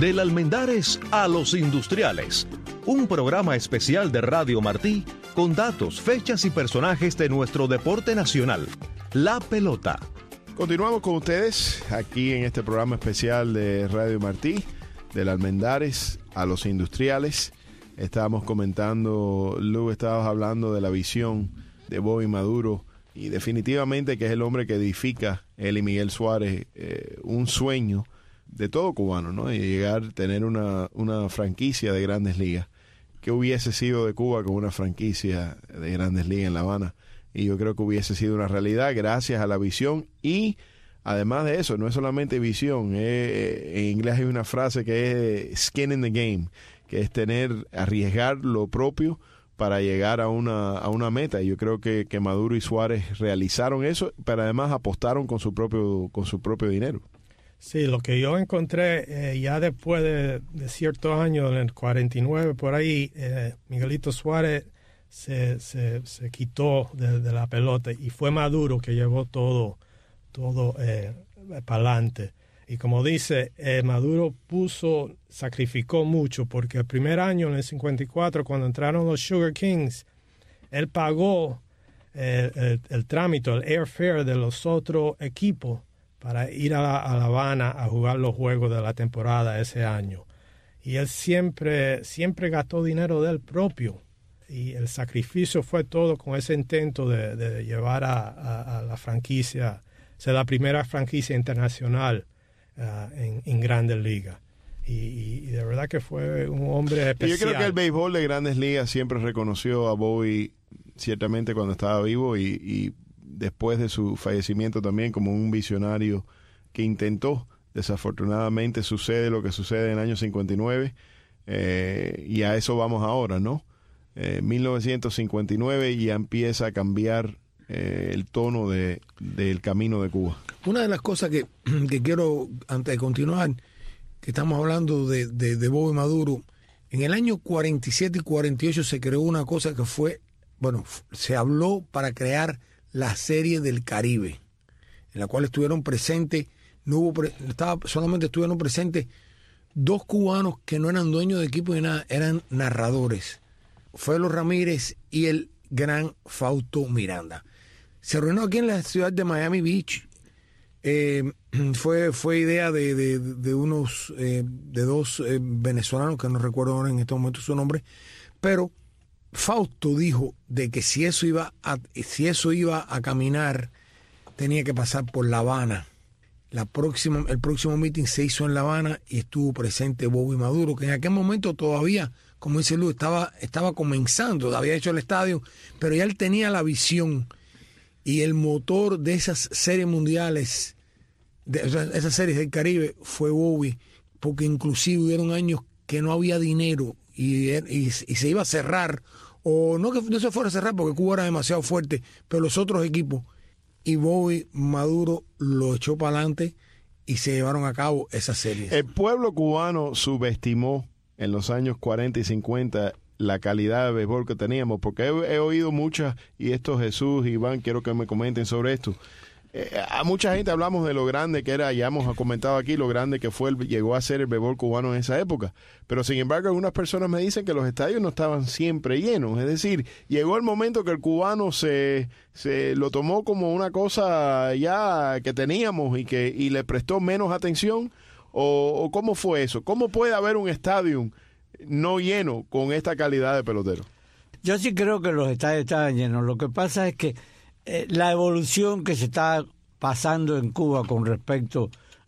Del Almendares a los Industriales, un programa especial de Radio Martí con datos, fechas y personajes de nuestro deporte nacional, la pelota. Continuamos con ustedes aquí en este programa especial de Radio Martí, del Almendares a los Industriales. Estábamos comentando, Lu, estabas hablando de la visión de Bobby Maduro y definitivamente que es el hombre que edifica, él y Miguel Suárez, un sueño de todo cubano, ¿no? Y llegar, tener una franquicia de Grandes Ligas. ¿Qué hubiese sido de Cuba con una franquicia de Grandes Ligas en La Habana? Y yo creo que hubiese sido una realidad gracias a la visión y además de eso, no es solamente visión, en inglés hay una frase que es skin in the game, que es arriesgar lo propio para llegar a una meta. Y yo creo que Maduro y Suárez realizaron eso, pero además apostaron con su propio dinero. Sí, lo que yo encontré ya después de ciertos años, en el 49 por ahí, Miguelito Suárez se quitó de la pelota y fue Maduro que llevó todo para adelante. Y como dice, Maduro sacrificó mucho, porque el primer año, en el 54, cuando entraron los Sugar Kings, él pagó el trámite, el airfare de los otros equipos para ir a La Habana a jugar los juegos de la temporada ese año. Y él siempre gastó dinero de él propio. Y el sacrificio fue todo con ese intento de llevar a la franquicia, ser la primera franquicia internacional en Grandes Ligas. Y de verdad que fue un hombre especial. Y yo creo que el béisbol de Grandes Ligas siempre reconoció a Bobby, ciertamente cuando estaba vivo y después de su fallecimiento también, como un visionario que intentó. Desafortunadamente sucede lo que sucede en el año 59 y a eso vamos ahora, ¿no? 1959 ya empieza a cambiar el tono del camino de Cuba. Una de las cosas que quiero, antes de continuar, que estamos hablando de Bobby Maduro, en el año 47 y 48 se creó una cosa que se habló para crear la Serie del Caribe, en la cual estuvieron presentes, solamente estuvieron presentes dos cubanos que no eran dueños de equipo ni nada, eran narradores, Felo Ramírez y el gran Fausto Miranda. Se reunió aquí en la ciudad de Miami Beach. Fue idea de dos venezolanos, que no recuerdo ahora en este momento su nombre, pero Fausto dijo de que si eso iba a caminar, tenía que pasar por La Habana. El próximo meeting se hizo en La Habana y estuvo presente Bobby Maduro, que en aquel momento todavía, como dice Luis, estaba comenzando, había hecho el estadio, pero ya él tenía la visión y el motor de esas series mundiales, esas series del Caribe, fue Bobby, porque inclusive hubieron años que no había dinero y se iba a cerrar, o no que no se fuera a cerrar porque Cuba era demasiado fuerte, pero los otros equipos, y Bobby Maduro lo echó para adelante y se llevaron a cabo esas series. El pueblo cubano subestimó en los años 40 y 50 la calidad de béisbol que teníamos, porque he oído muchas, y esto Jesús y Iván, quiero que me comenten sobre esto. A mucha gente hablamos de lo grande que era, ya hemos comentado aquí lo grande que llegó a ser el béisbol cubano en esa época, pero sin embargo algunas personas me dicen que los estadios no estaban siempre llenos, es decir, llegó el momento que el cubano se lo tomó como una cosa ya que teníamos y le prestó menos atención, o ¿cómo fue eso? ¿Cómo puede haber un estadio no lleno con esta calidad de pelotero? Yo sí creo que los estadios estaban llenos. Lo que pasa es que la evolución que se está pasando en Cuba con respecto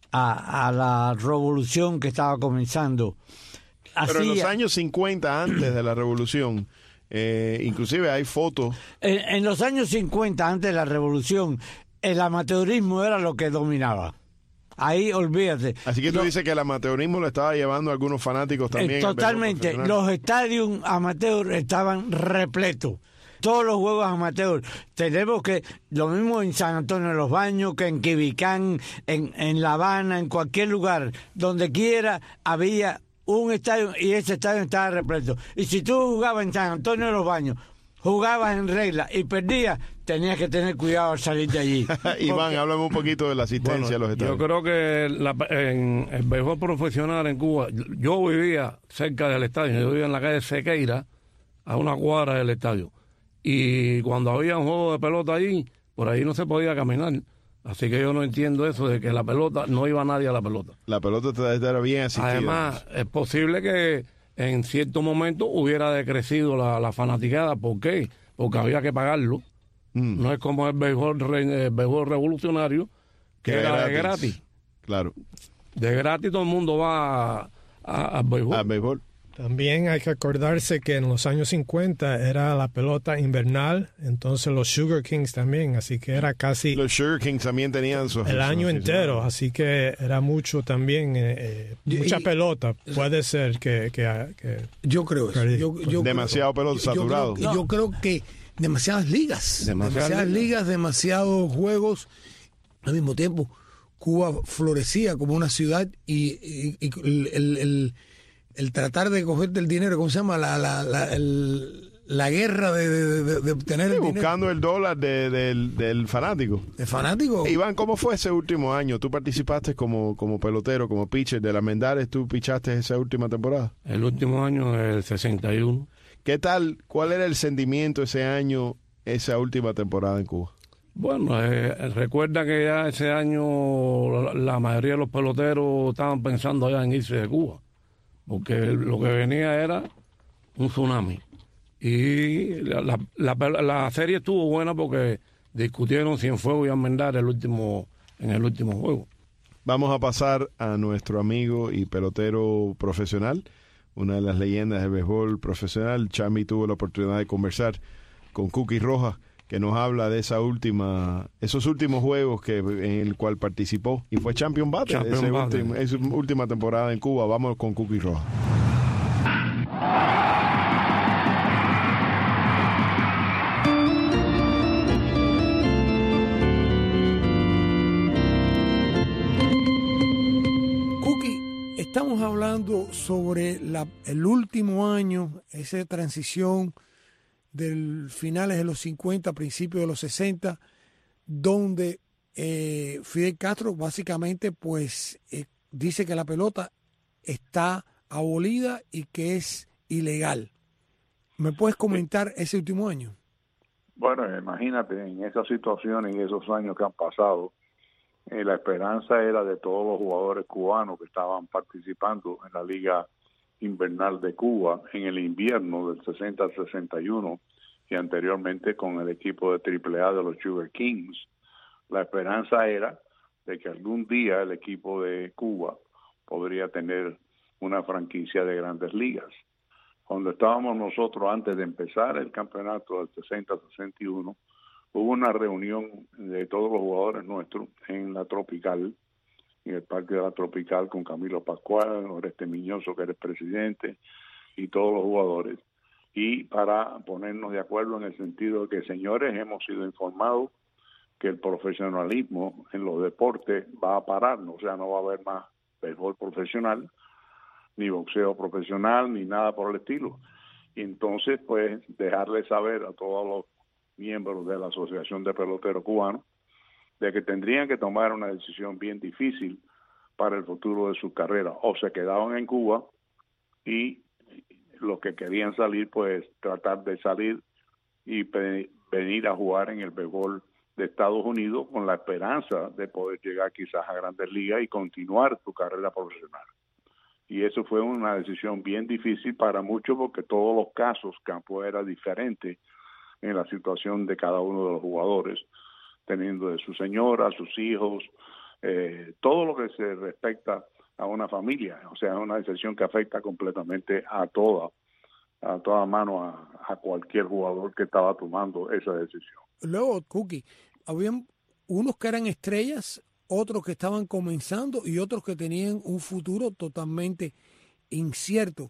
a la revolución que estaba comenzando. Pero en los años 50, antes de la revolución, inclusive hay fotos. En los años 50, antes de la revolución, el amateurismo era lo que dominaba. Ahí olvídate. Así que tú dices que el amateurismo lo estaba llevando a algunos fanáticos también. Totalmente. Los estadios amateur estaban repletos. Todos los juegos amateur. Tenemos que, lo mismo en San Antonio de los Baños, que en Quibicán, en La Habana, en cualquier lugar, donde quiera había un estadio y ese estadio estaba repleto. Y si tú jugabas en San Antonio de los Baños, jugabas en regla y perdías, tenías que tener cuidado al salir de allí. Iván, háblame un poquito de la asistencia a los estadios. Yo creo que en el béisbol profesional en Cuba, yo vivía cerca del estadio, yo vivía en la calle Sequeira, a una cuadra del estadio. Y cuando había un juego de pelota allí, por ahí no se podía caminar. Así que yo no entiendo eso de que la pelota, no iba nadie a la pelota. La pelota era bien asistida. Además, es posible que en cierto momento hubiera decrecido la fanaticada. ¿Por qué? Porque había que pagarlo. No es como el béisbol revolucionario, que era de gratis. Claro. De gratis todo el mundo va al béisbol. Al béisbol. También hay que acordarse que en los años 50 era la pelota invernal, entonces los Sugar Kings también, así que era casi Los Sugar Kings también tenían el año entero, así que era mucho también, mucha pelota. Puede ser que yo creo eso. Yo demasiado pelota, saturado. Yo creo que demasiadas ligas, demasiados juegos al mismo tiempo. Cuba florecía como una ciudad y el tratar de cogerte el dinero, ¿cómo se llama? La guerra de obtener el dinero. Buscando el dólar del fanático. ¿El fanático? Iván, ¿cómo fue ese último año? ¿Tú participaste como pelotero, como pitcher de las Almendares? ¿Tú pichaste esa última temporada? El último año, el 61. ¿Qué tal? ¿Cuál era el sentimiento ese año, esa última temporada en Cuba? Bueno, recuerda que ya ese año la mayoría de los peloteros estaban pensando ya en irse de Cuba, porque lo que venía era un tsunami. Y la serie estuvo buena porque discutieron Cienfuegos y Almendares en el último juego. Vamos a pasar a nuestro amigo y pelotero profesional, una de las leyendas del béisbol profesional. Chami tuvo la oportunidad de conversar con Cookie Rojas, que nos habla de esos últimos juegos en el cual participó y fue champion batter esa última temporada en Cuba. Vamos con Cookie Rojas. Cookie, estamos hablando sobre el último año, esa transición del finales de los 50, principios de los 60, donde Fidel Castro básicamente pues dice que la pelota está abolida y que es ilegal. ¿Me puedes comentar ese último año? Bueno, imagínate, en esa situación, en esos años que han pasado, la esperanza era de todos los jugadores cubanos que estaban participando en la Liga Invernal de Cuba en el invierno del 60 al 61 y anteriormente con el equipo de AAA de los Sugar Kings. La esperanza era de que algún día el equipo de Cuba podría tener una franquicia de grandes ligas. Cuando estábamos nosotros antes de empezar el campeonato del 60-61, hubo una reunión de todos los jugadores nuestros en la Tropical, en el Parque de la Tropical, con Camilo Pascual, Oreste Miñoso, que era el presidente, y todos los jugadores, y para ponernos de acuerdo en el sentido de que, señores, hemos sido informados que el profesionalismo en los deportes va a parar, o sea, no va a haber más béisbol profesional, ni boxeo profesional, ni nada por el estilo. Y entonces, pues, dejarle saber a todos los miembros de la Asociación de Peloteros Cubanos de que tendrían que tomar una decisión bien difícil para el futuro de su carrera. O se quedaban en Cuba y los que querían salir, pues tratar de salir y venir a jugar en el béisbol de Estados Unidos con la esperanza de poder llegar quizás a Grandes Ligas y continuar su carrera profesional. Y eso fue una decisión bien difícil para muchos porque todos los casos campo era diferente en la situación de cada uno de los jugadores, teniendo de su señora, sus hijos, todo lo que se respecta a una familia. O sea, es una decisión que afecta completamente a toda mano a cualquier jugador que estaba tomando esa decisión. Luego, Cookie, habían unos que eran estrellas, otros que estaban comenzando y otros que tenían un futuro totalmente incierto.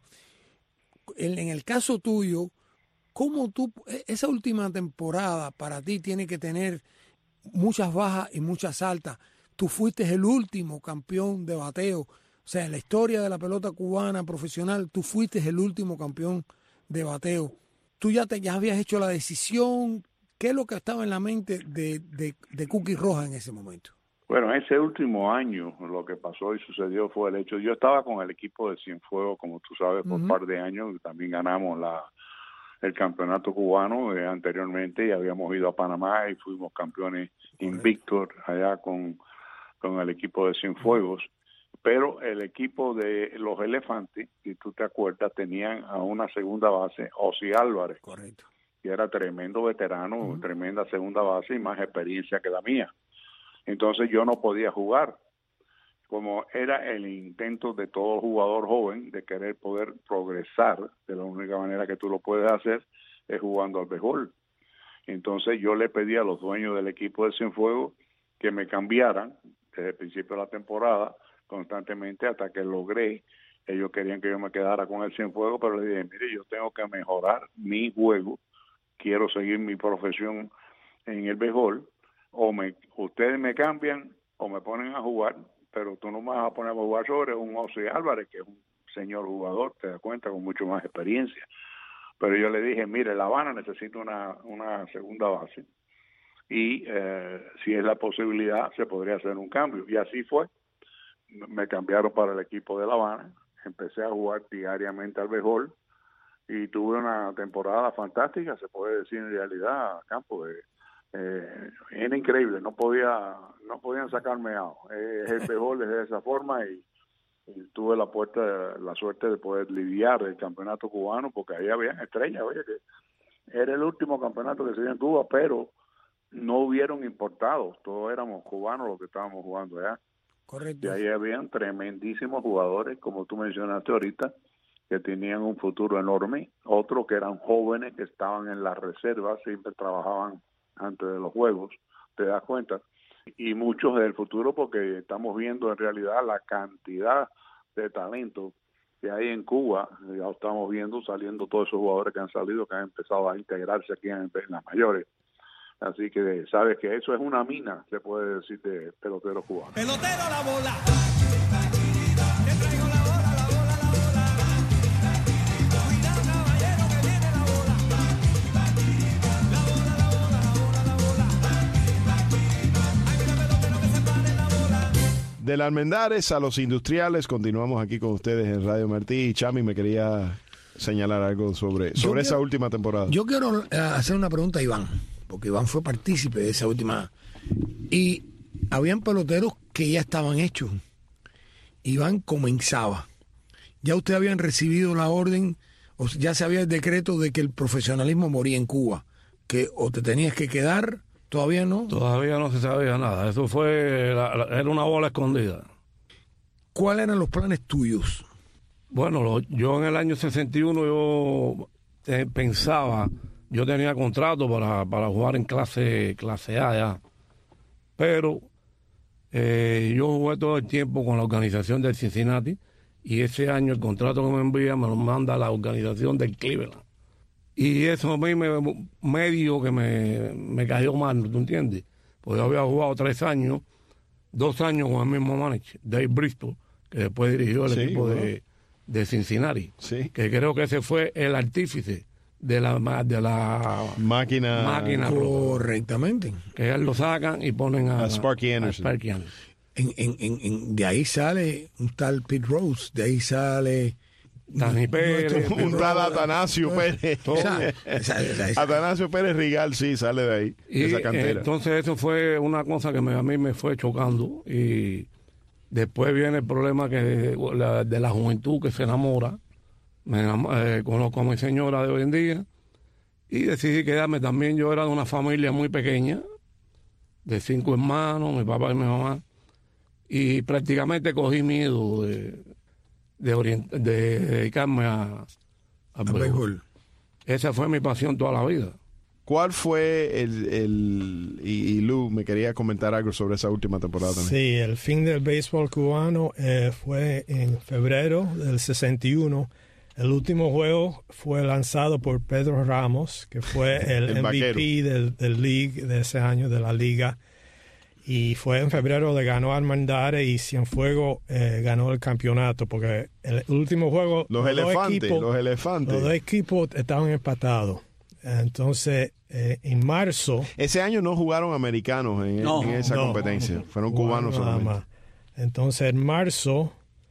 En el caso tuyo, ¿cómo esa última temporada para ti tiene que tener muchas bajas y muchas altas? Tú fuiste el último campeón de bateo. O sea, en la historia de la pelota cubana profesional, tú fuiste el último campeón de bateo. Tú ya habías hecho la decisión. ¿Qué es lo que estaba en la mente de Cookie Rojas en ese momento? Bueno, ese último año lo que pasó y sucedió fue el hecho, yo estaba con el equipo de Cienfuegos, como tú sabes, por un par de años, también ganamos el campeonato cubano anteriormente y habíamos ido a Panamá y fuimos campeones invictos allá con el equipo de Cienfuegos, pero el equipo de los Elefantes, si tú te acuerdas, tenían a una segunda base, Ozzy Álvarez. Correcto. Y era tremendo veterano, tremenda segunda base y más experiencia que la mía. Entonces yo no podía jugar, como era el intento de todo jugador joven de querer poder progresar, de la única manera que tú lo puedes hacer es jugando al béisbol. Entonces yo le pedí a los dueños del equipo de Cienfuegos que me cambiaran desde el principio de la temporada constantemente hasta que logré. Ellos querían que yo me quedara con el Cienfuegos, pero le dije, mire, yo tengo que mejorar mi juego, quiero seguir mi profesión en el béisbol, ustedes me cambian o me ponen a jugar, pero tú no me vas a poner a jugar sobre un Ozzy Álvarez, que es un señor jugador, te das cuenta, con mucho más experiencia. Pero yo le dije, mire, La Habana necesita una segunda base y si es la posibilidad se podría hacer un cambio. Y así fue, me cambiaron para el equipo de La Habana, empecé a jugar diariamente al béisbol y tuve una temporada fantástica, se puede decir en realidad, Campo. Era increíble, no podían sacarme out. El béisbol es de esa forma y tuve la suerte de poder lidiar el campeonato cubano, porque ahí había estrellas, oye, que era el último campeonato que se dio en Cuba, pero no hubieron importados, todos éramos cubanos los que estábamos jugando allá. Correcto. Y ahí habían tremendísimos jugadores, como tú mencionaste ahorita, que tenían un futuro enorme, otros que eran jóvenes, que estaban en la reserva, siempre trabajaban antes de los juegos, te das cuenta, y muchos del futuro, porque estamos viendo en realidad la cantidad de talento que hay en Cuba. Ya estamos viendo saliendo todos esos jugadores que han salido, que han empezado a integrarse aquí en las mayores. Así que sabes que eso es una mina, se puede decir, de peloteros cubanos. Pelotero la bola. Del Almendares a los industriales, continuamos aquí con ustedes en Radio Martí. Y Chami me quería señalar algo sobre esa última temporada. Yo quiero hacer una pregunta a Iván, porque Iván fue partícipe de esa última. Y habían peloteros que ya estaban hechos. Iván comenzaba. Ya ustedes habían recibido la orden, o ya se había el decreto de que el profesionalismo moría en Cuba, que o te tenías que quedar. ¿Todavía no? Todavía no se sabía nada. Eso era una bola escondida. ¿Cuáles eran los planes tuyos? Bueno, yo en el año 61 yo pensaba, yo tenía contrato para jugar en clase A ya, pero yo jugué todo el tiempo con la organización del Cincinnati y ese año el contrato que me envía me lo manda la organización del Cleveland. Y eso a mí medio que me cayó mal, ¿tú entiendes? Pues yo había jugado 3 años, 2 años con el mismo manager, Dave Bristol, que después dirigió el equipo de Cincinnati. Sí. Que creo que ese fue el artífice de la máquina. Correctamente. Que ellos lo sacan y ponen a Sparky Anderson. De ahí sale un tal Pete Rose, de ahí sale Dani Pérez, un tal Atanasio Pérez. Atanasio Pérez Rigal, sí, sale de ahí, y esa cantera. Entonces eso fue una cosa que a mí me fue chocando. Y después viene el problema de la juventud que se enamora. Conozco a mi señora de hoy en día y decidí quedarme. También yo era de una familia muy pequeña, de 5 hermanos, mi papá y mi mamá, y prácticamente cogí miedo de dedicarme al béisbol. Esa fue mi pasión toda la vida. ¿Cuál fue y Lou me quería comentar algo sobre esa última temporada también? Sí, el fin del béisbol cubano fue en febrero del 61. El último juego fue lanzado por Pedro Ramos, que fue el MVP del league de ese año, de la liga. Y fue en febrero, le ganó Almendares y Cienfuegos ganó el campeonato, porque el último juego... Los elefantes. Los dos equipos estaban empatados. Entonces, en marzo... Ese año no jugaron americanos en esa competencia. Fueron cubanos solamente. Más. Entonces, en marzo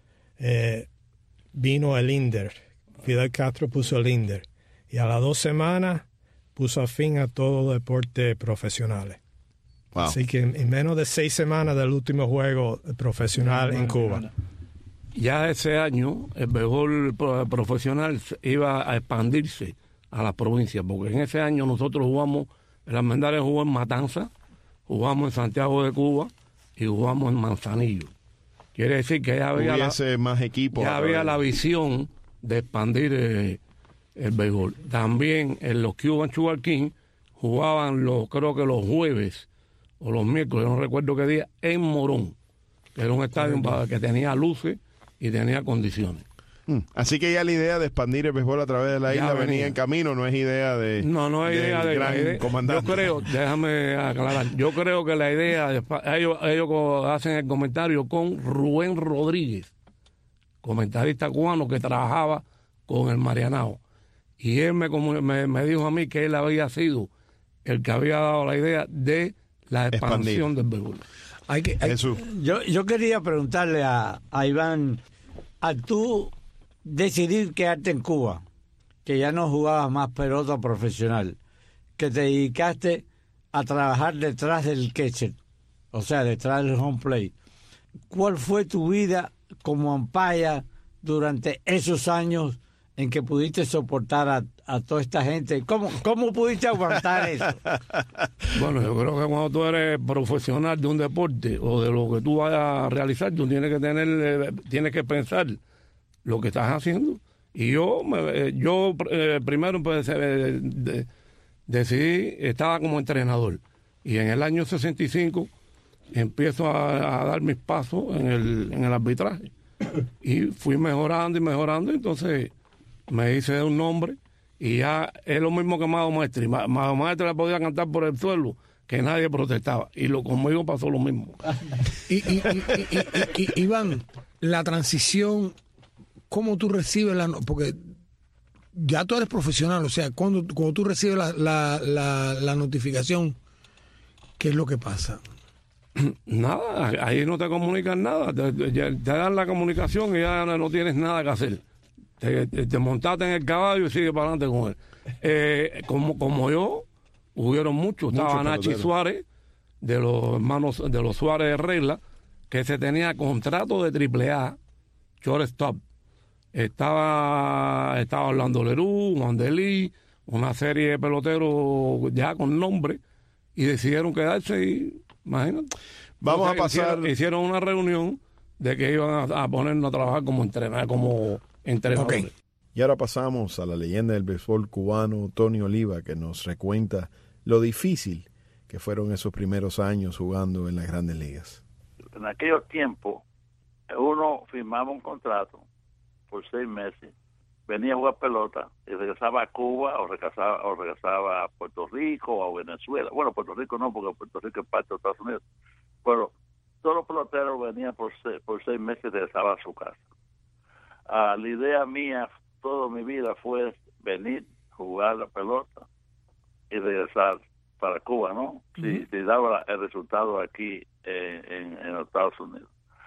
vino el INDER. Fidel Castro puso el INDER. Y a las 2 semanas puso fin a todos los deportes profesionales. Wow. Así que en menos de 6 semanas del último juego profesional en Cuba. Ya ese año el béisbol profesional iba a expandirse a las provincias, porque en ese año nosotros jugamos, el Almendares jugó en Matanza, jugamos en Santiago de Cuba y jugamos en Manzanillo. Quiere decir que ya había, más equipos, ya había la visión de expandir el béisbol. También en los Cuban Sugar King jugaban creo que los jueves o los miércoles, no recuerdo qué día, en Morón, que era un estadio que tenía luces y tenía condiciones. Así que ya la idea de expandir el béisbol a través de la isla venía en camino, no es idea de... No es idea de gran comandante. Yo creo, déjame aclarar, yo creo que la idea, ellos hacen el comentario con Rubén Rodríguez, comentarista cubano que trabajaba con el Marianao. Y él me dijo a mí que él había sido el que había dado la idea de la expansión del béisbol. Jesús. Yo quería preguntarle a Iván, a tú decidir quedarte en Cuba, que ya no jugabas más pelota profesional, que te dedicaste a trabajar detrás del catcher, o sea, detrás del home plate. ¿Cuál fue tu vida como umpire durante esos años en que pudiste soportar a toda esta gente? ¿Cómo pudiste aguantar eso? Bueno, yo creo que cuando tú eres profesional de un deporte o de lo que tú vayas a realizar, tú tienes que pensar lo que estás haciendo. Y yo primero decidí, estaba como entrenador. Y en el año 65 empiezo a dar mis pasos en el arbitraje. Y fui mejorando, entonces me hice un nombre y ya es lo mismo que Mago Maestri. Mago Maestri le podía cantar por el suelo, que nadie protestaba. Y conmigo pasó lo mismo. Iván, la transición, ¿cómo tú recibes porque ya tú eres profesional, o sea, cuando tú recibes la notificación, ¿qué es lo que pasa? Nada, ahí no te comunican nada, te dan la comunicación y ya no tienes nada que hacer. Te montaste en el caballo y sigue para adelante con él. Como yo, hubieron muchos. Estaba Nachi Suárez, de los hermanos de los Suárez de Regla, que se tenía contrato de AAA, shortstop. Estaba Orlando Lerú, Mandelí, una serie de peloteros ya con nombre, y decidieron quedarse y, imagínate. Vamos a pasar... Hicieron una reunión de que iban a ponernos a trabajar como entrenadores. Okay. Y ahora pasamos a la leyenda del béisbol cubano, Tony Oliva, que nos recuenta lo difícil que fueron esos primeros años jugando en las grandes ligas. En aquellos tiempos, uno firmaba un contrato por 6 meses, venía a jugar pelota y regresaba a Cuba o regresaba a Puerto Rico o a Venezuela. Bueno, Puerto Rico no, porque Puerto Rico es parte de Estados Unidos. Pero todos los peloteros venían por 6 meses y regresaban a su casa. La idea mía toda mi vida fue venir, jugar la pelota y regresar para Cuba, ¿no? Si daba el resultado aquí en los Estados Unidos.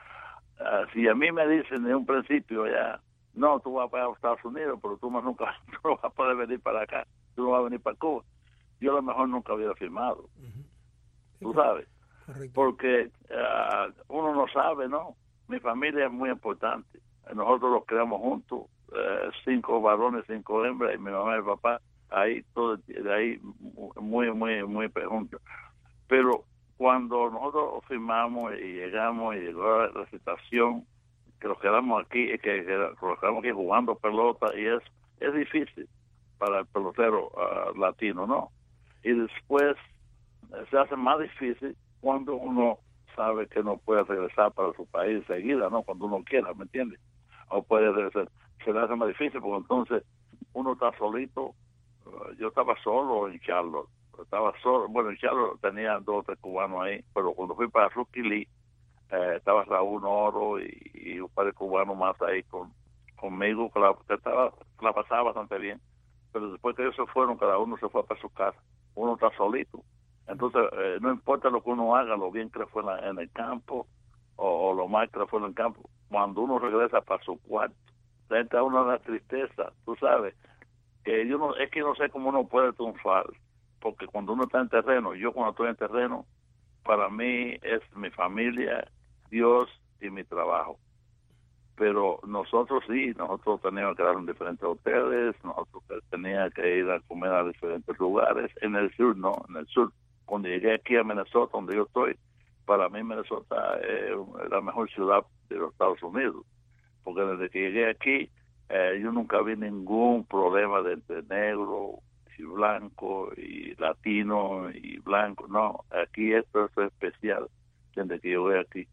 Si a mí me dicen de un principio ya, no, tú vas para Estados Unidos, pero tú nunca no vas a poder venir para acá, tú no vas a venir para Cuba, yo a lo mejor nunca hubiera firmado. Tú sabes. Correcto. Porque uno no sabe, ¿no? Mi familia es muy importante. Nosotros los creamos juntos, 5 varones, 5 hembras, y mi mamá y mi papá, ahí todo, de ahí muy juntos. Pero cuando nosotros firmamos y llegamos y llegó la situación, que nos quedamos aquí, jugando pelota, y es difícil para el pelotero latino, ¿no? Y después se hace más difícil cuando uno sabe que no puede regresar para su país enseguida, ¿no? Cuando uno quiera, ¿me entiendes? O puede regresar. Se le hace más difícil porque entonces uno está solito. Yo estaba solo en Charlotte. Estaba solo. Bueno, en Charlotte tenía 2 o 3 cubanos ahí, pero cuando fui para Rookie League, estaba Raúl Oro y un par de cubanos más ahí conmigo, que la pasaba bastante bien. pero después que ellos se fueron, cada uno se fue para su casa. Uno está solito. Entonces, no importa lo que uno haga, lo bien que le fue en el campo o lo mal que le fue en el campo, cuando uno regresa para su cuarto, entra uno en la tristeza, tú sabes, que yo no, es que no sé cómo uno puede triunfar, porque cuando uno está en terreno, yo cuando estoy en terreno, para mí es mi familia, Dios y mi trabajo. Pero nosotros teníamos que dar en diferentes hoteles, nosotros teníamos que ir a comer a diferentes lugares. En el sur, en el sur. Cuando llegué aquí a Minnesota, donde yo estoy, para mí Minnesota es la mejor ciudad de los Estados Unidos. Porque desde que llegué aquí, yo nunca vi ningún problema de entre negro y blanco y latino y blanco. No, aquí esto es especial desde que llegué aquí.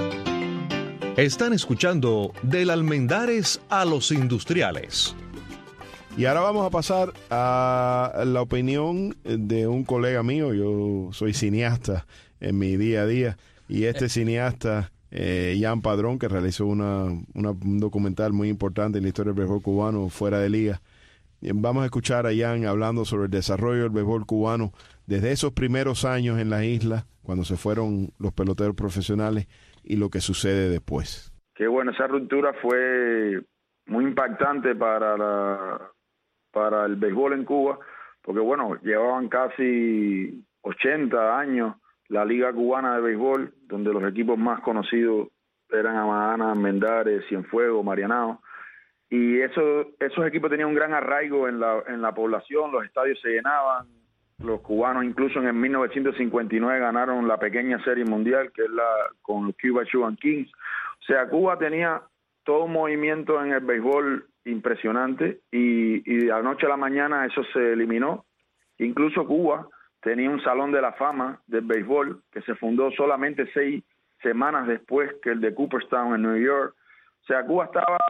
Están escuchando Del Almendares a los Industriales. Y ahora vamos a pasar a la opinión de un colega mío. Yo soy cineasta en mi día a día. Y este cineasta, Jan Padrón, que realizó un documental muy importante en la historia del béisbol cubano fuera de liga. Vamos a escuchar a Jan hablando sobre el desarrollo del béisbol cubano desde esos primeros años en la isla, cuando se fueron los peloteros profesionales, y lo que sucede después. Qué bueno, esa ruptura fue muy impactante para el béisbol en Cuba, porque bueno, llevaban casi 80 años la Liga Cubana de Béisbol, donde los equipos más conocidos eran Amadana, Almendares, Cienfuegos, Marianao, y esos equipos tenían un gran arraigo en la población, los estadios se llenaban. Los cubanos incluso en el 1959 ganaron la pequeña serie mundial, que es con los Cuba Sugar Kings. O sea, Cuba tenía todo un movimiento en el béisbol impresionante y de la noche a la mañana eso se eliminó. Incluso Cuba tenía un salón de la fama del béisbol que se fundó solamente 6 semanas después que el de Cooperstown en New York. O sea, Cuba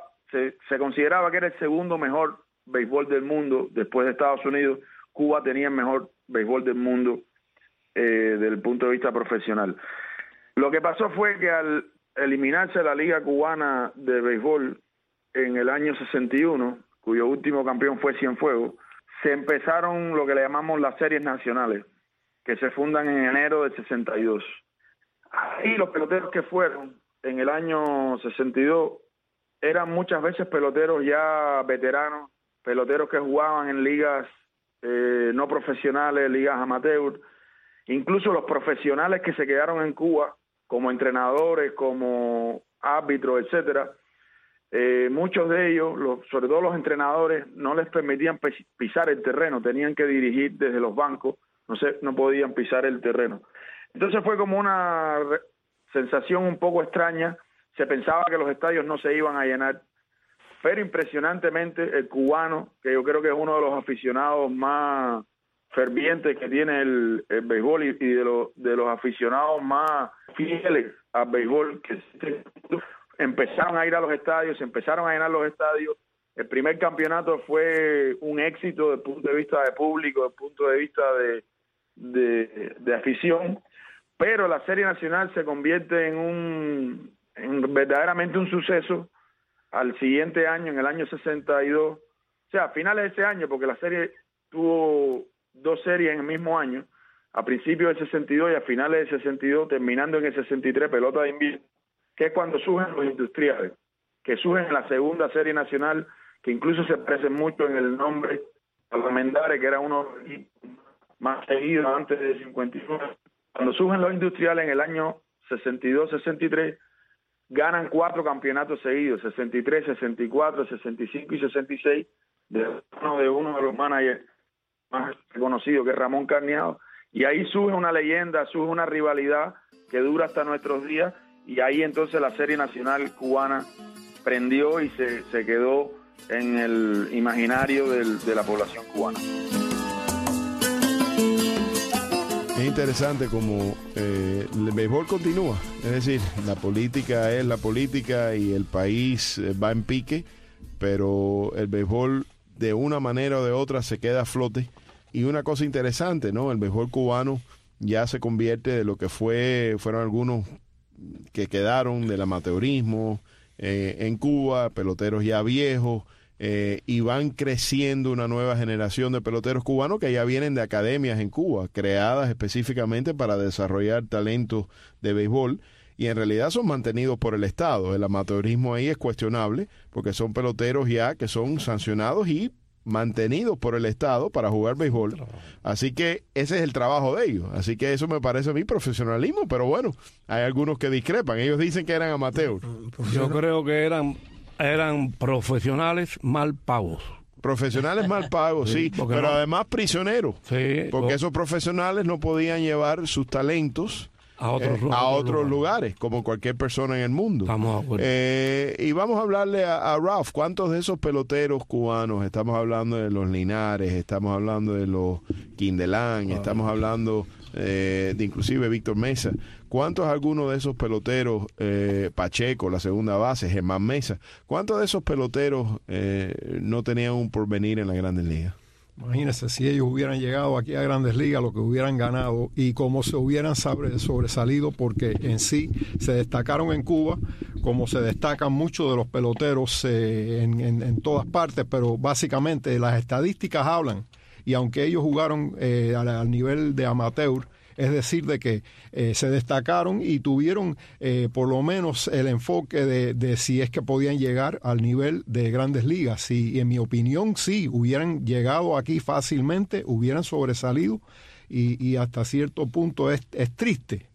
se consideraba que era el segundo mejor béisbol del mundo después de Estados Unidos. Cuba tenía el mejor béisbol del mundo desde el punto de vista profesional. Lo que pasó fue que al eliminarse la Liga Cubana de Béisbol en el año 61, cuyo último campeón fue Cienfuegos, se empezaron lo que le llamamos las series nacionales, que se fundan en enero del 62. Ahí los peloteros que fueron en el año 62 eran muchas veces peloteros ya veteranos, peloteros que jugaban en ligas no profesionales, ligas amateur, incluso los profesionales que se quedaron en Cuba como entrenadores, como árbitros, etcétera. Muchos de ellos, sobre todo los entrenadores, no les permitían pisar el terreno, tenían que dirigir desde los bancos, no podían pisar el terreno. Entonces fue como una sensación un poco extraña, se pensaba que los estadios no se iban a llenar, pero impresionantemente el cubano, que yo creo que es uno de los aficionados más fervientes que tiene el béisbol y de los aficionados más fieles al béisbol, que empezaron a ir a los estadios, se empezaron a llenar los estadios. El primer campeonato fue un éxito desde el punto de vista de público, desde el punto de vista de afición, pero la Serie Nacional se convierte en verdaderamente un suceso al siguiente año, en el año 62, o sea, a finales de ese año, porque la serie tuvo 2 series en el mismo año, a principios del 62 y a finales del 62, terminando en el 63, pelota de invierno, que es cuando surgen los industriales, que surgen en la segunda serie nacional, que incluso se parecen mucho en el nombre a los Almendares, que era uno más seguido antes del 59. Cuando surgen los industriales en el año 62-63, ganan 4 campeonatos seguidos, 63, 64, 65 y 66, de uno de los managers más reconocidos, que es Ramón Carneado, y ahí surge una leyenda, surge una rivalidad que dura hasta nuestros días, y ahí entonces la Serie Nacional Cubana prendió y se quedó en el imaginario de la población cubana. Es interesante como el béisbol continúa, es decir, la política es la política y el país va en pique, pero el béisbol de una manera o de otra se queda a flote. Y una cosa interesante, ¿no? El béisbol cubano ya se convierte de lo que fueron algunos que quedaron del amateurismo en Cuba, peloteros ya viejos, y van creciendo una nueva generación de peloteros cubanos que ya vienen de academias en Cuba, creadas específicamente para desarrollar talentos de béisbol, y en realidad son mantenidos por el Estado. El amateurismo ahí es cuestionable, porque son peloteros ya que son sancionados y mantenidos por el Estado para jugar béisbol. Así que ese es el trabajo de ellos. Así que eso me parece a mí profesionalismo, pero bueno, hay algunos que discrepan. Ellos dicen que eran amateurs. Yo creo que eran profesionales mal pagos. Profesionales mal pagos, sí, pero no, además prisioneros. Sí, porque esos profesionales no podían llevar sus talentos a otros lugares, como cualquier persona en el mundo. Estamos de acuerdo. Y vamos a hablarle a Ralph, ¿cuántos de esos peloteros cubanos? Estamos hablando de los Linares, estamos hablando de los Quindelán, estamos hablando de inclusive Víctor Mesa. ¿Cuántos algunos de esos peloteros, Pacheco, la segunda base, Germán Mesa, cuántos de esos peloteros no tenían un porvenir en las Grandes Ligas? Imagínense si ellos hubieran llegado aquí a Grandes Ligas, lo que hubieran ganado y cómo se hubieran sobresalido, porque en sí se destacaron en Cuba, como se destacan muchos de los peloteros en todas partes, pero básicamente las estadísticas hablan, y aunque ellos jugaron al nivel de amateur, es decir, de que se destacaron y tuvieron por lo menos el enfoque de si es que podían llegar al nivel de Grandes Ligas. Y en mi opinión, sí, hubieran llegado aquí fácilmente, hubieran sobresalido, y hasta cierto punto es triste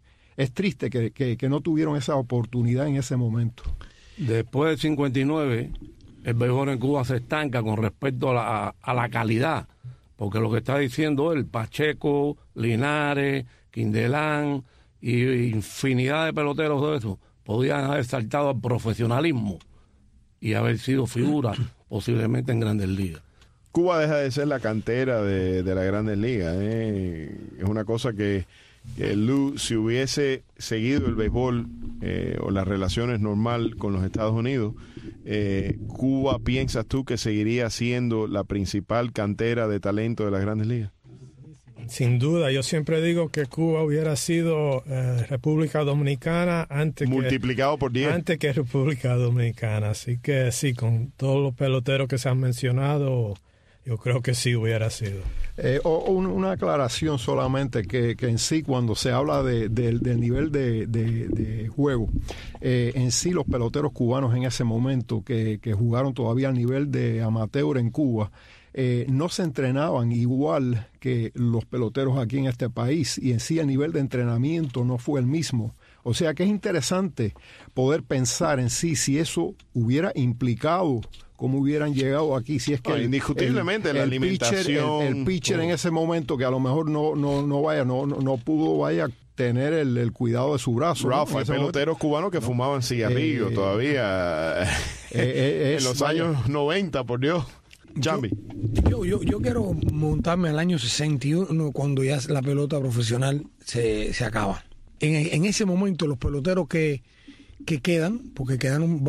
que no tuvieron esa oportunidad en ese momento. Después del 59, el béisbol en Cuba se estanca con respecto a la calidad. Porque lo que está diciendo él, Pacheco, Linares, Quindelán y infinidad de peloteros de eso, podían haber saltado al profesionalismo y haber sido figuras posiblemente en Grandes Ligas. Cuba deja de ser la cantera de las Grandes Ligas. Es una cosa que Lou, si hubiese seguido el béisbol o las relaciones normal con los Estados Unidos, Cuba, ¿piensas tú que seguiría siendo la principal cantera de talento de las Grandes Ligas? Sin duda, yo siempre digo que Cuba hubiera sido República Dominicana multiplicado por 10 antes que República Dominicana. Así que sí, con todos los peloteros que se han mencionado, yo creo que sí hubiera sido. Una aclaración solamente, que en sí cuando se habla del nivel de juego, en sí los peloteros cubanos en ese momento que jugaron todavía al nivel de amateur en Cuba, no se entrenaban igual que los peloteros aquí en este país, y en sí el nivel de entrenamiento no fue el mismo. O sea que es interesante poder pensar en sí si eso hubiera implicado cómo hubieran llegado aquí, si es que indiscutiblemente la alimentación, el pitcher en ese momento, que a lo mejor no pudo tener el cuidado de su brazo. Ralph, hay peloteros cubanos que fumaban cigarrillos todavía en los años 90, por Dios. Jambi. Yo quiero montarme al año 61, cuando ya la pelota profesional se acaba. En ese momento los peloteros que quedan, porque quedaron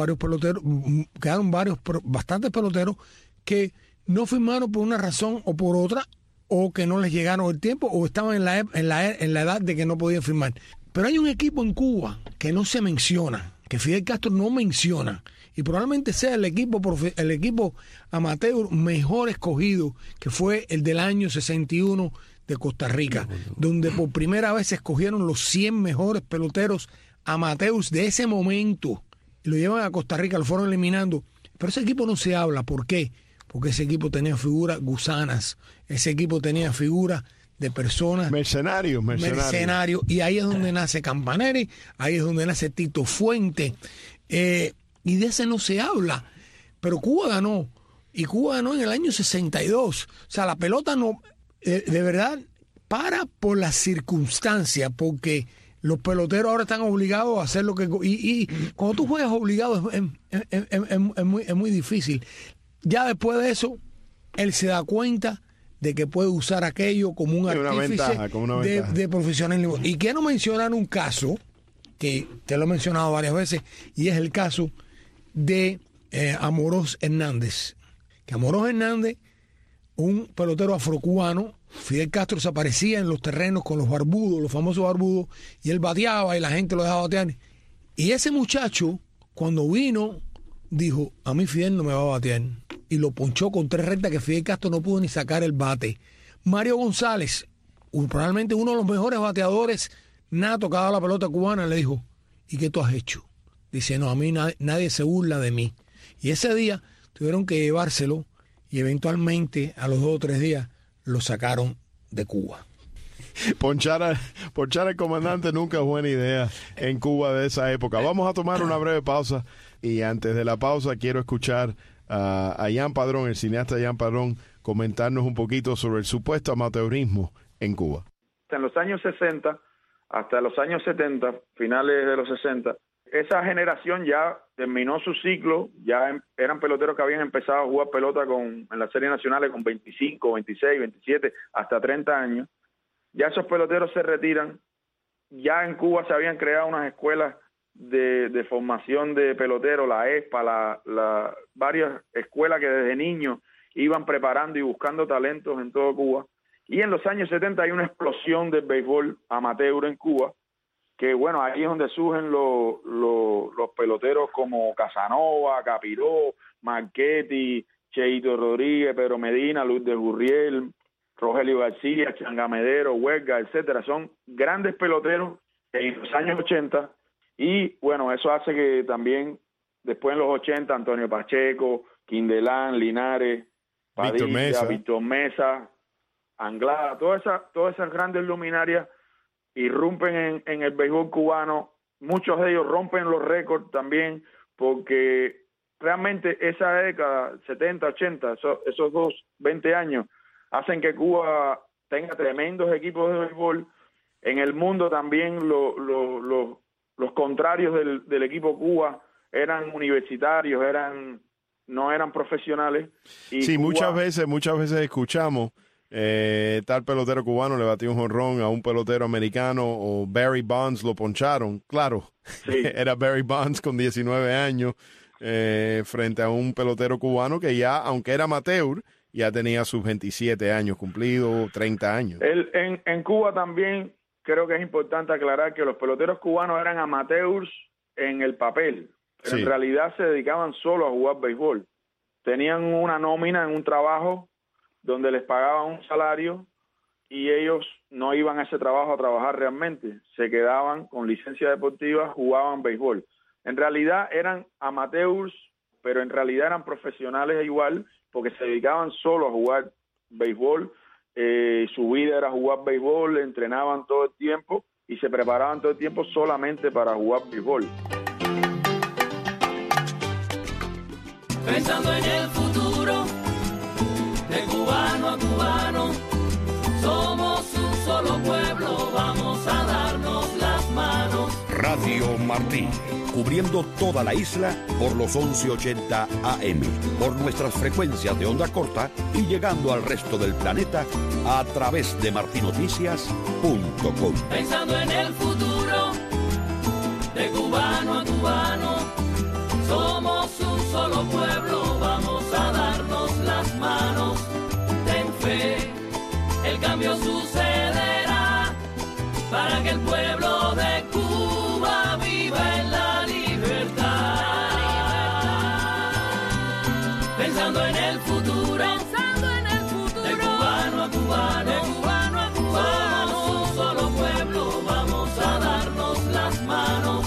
bastantes peloteros que no firmaron por una razón o por otra, o que no les llegaron el tiempo, o estaban en la edad de que no podían firmar. Pero hay un equipo en Cuba que no se menciona, que Fidel Castro no menciona, y probablemente sea el equipo amateur mejor escogido, que fue el del año 61 de Costa Rica, donde por primera vez se escogieron los 100 mejores peloteros amateurs de ese momento, y lo llevan a Costa Rica, lo fueron eliminando. Pero ese equipo no se habla. ¿Por qué? Porque ese equipo tenía figuras gusanas, ese equipo tenía figuras de personas mercenarios, y ahí es donde nace Campanelli, ahí es donde nace Tito Fuente, y de ese no se habla. Pero Cuba ganó, y Cuba ganó en el año 62. O sea, la pelota no, de verdad, para por las circunstancias, porque los peloteros ahora están obligados a hacer lo que... Y cuando tú juegas obligado es muy difícil. Ya después de eso, él se da cuenta de que puede usar aquello como un artífice de profesionalismo. Y quiero mencionar un caso, que te lo he mencionado varias veces, y es el caso de Amorós Hernández. Que Amorós Hernández, un pelotero afrocubano, Fidel Castro se aparecía en los terrenos con los barbudos, los famosos barbudos, y él bateaba y la gente lo dejaba batear. Y ese muchacho, cuando vino, dijo: a mí Fidel no me va a batear. y lo ponchó con 3 rectas que Fidel Castro no pudo ni sacar el bate. Mario González, probablemente uno de los mejores bateadores nato que ha dado la pelota cubana, le dijo, ¿y qué tú has hecho? Dice, no, a mí nadie se burla de mí. Y ese día tuvieron que llevárselo y eventualmente a los 2 o 3 días lo sacaron de Cuba. Ponchar al comandante nunca es buena idea en Cuba de esa época. Vamos a tomar una breve pausa y antes de la pausa quiero escuchar a Jan Padrón, el cineasta Jan Padrón, comentarnos un poquito sobre el supuesto amateurismo en Cuba. En los años 60 hasta los años 70, finales de los 60, esa generación ya terminó su ciclo, ya eran peloteros que habían empezado a jugar pelota en las series nacionales con 25, 26, 27, hasta 30 años. Ya esos peloteros se retiran. Ya en Cuba se habían creado unas escuelas de formación de peloteros, la ESPA, varias escuelas que desde niños iban preparando y buscando talentos en todo Cuba. Y en los años 70 hay una explosión del béisbol amateur en Cuba, que bueno, ahí es donde surgen los peloteros como Casanova, Capiró, Marchetti, Cheito Rodríguez, Pedro Medina, Luis de Gurriel, Rogelio García, Changamedero, Huelga, etcétera. Son grandes peloteros en los años 80 y bueno, eso hace que también después en los 80 Antonio Pacheco, Quindelán, Linares, Padilla, Víctor Mesa, Anglada, todas esas grandes luminarias irrumpen en el béisbol cubano. Muchos de ellos rompen los récords también porque realmente esa década, 70, 80, esos 20 años, hacen que Cuba tenga tremendos equipos de béisbol. En el mundo también los contrarios del equipo Cuba eran universitarios, no eran profesionales. Y sí, Cuba, muchas veces escuchamos tal pelotero cubano le batió un jonrón a un pelotero americano o Barry Bonds lo poncharon. Claro, sí. Era Barry Bonds con 19 años frente a un pelotero cubano que ya, aunque era amateur, ya tenía sus 27 años cumplidos, 30 años. En Cuba también creo que es importante aclarar que los peloteros cubanos eran amateurs en el papel, pero sí, en realidad se dedicaban solo a jugar béisbol. Tenían una nómina en un trabajo donde les pagaban un salario y ellos no iban a ese trabajo a trabajar realmente. Se quedaban con licencia deportiva, jugaban béisbol. En realidad eran amateurs, pero en realidad eran profesionales igual, porque se dedicaban solo a jugar béisbol. Su vida era jugar béisbol, entrenaban todo el tiempo y se preparaban todo el tiempo solamente para jugar béisbol. Pensando en el futuro, de cubano a cubano, somos un solo pueblo, vamos a darnos las manos. Radio Martí, cubriendo toda la isla por los 1180 AM, por nuestras frecuencias de onda corta y llegando al resto del planeta a través de martinoticias.com. Pensando en el futuro, de cubano a cubano, somos un solo pueblo, vamos a darnos las manos. Ten fe, el cambio sucederá para que el pueblo de Cuba viva en la libertad. Pensando en el futuro, de cubano a cubano, somos un solo pueblo, vamos a darnos las manos.